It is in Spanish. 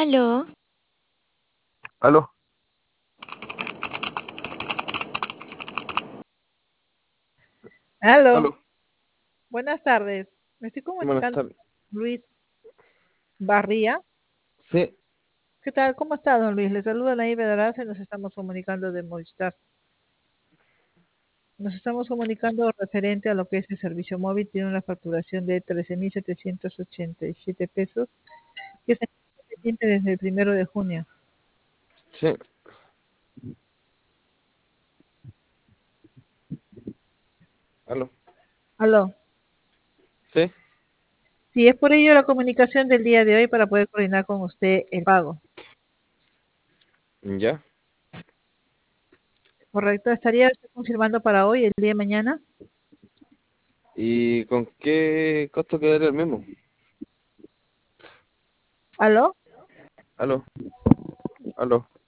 Aló, Aló, Aló, aló, buenas tardes. Me estoy buenas comunicando tardes. con Luis Barría. Sí, ¿Qué tal? ¿Cómo está, don Luis? Le saluda Nayib Bedaraza y nos estamos comunicando de Movistar. Nos estamos comunicando referente a lo que es el servicio móvil. Tiene una facturación de 13.787 pesos que se siente desde el 1 de junio. sí, aló, Aló. sí, Sí, es por ello la comunicación del día de hoy para poder coordinar con usted el pago. ya. ¿Correcto? ¿Estaría usted confirmando para hoy, el día de mañana? ¿Y con qué costo quedaría el mismo? ¿Aló? Aló, aló.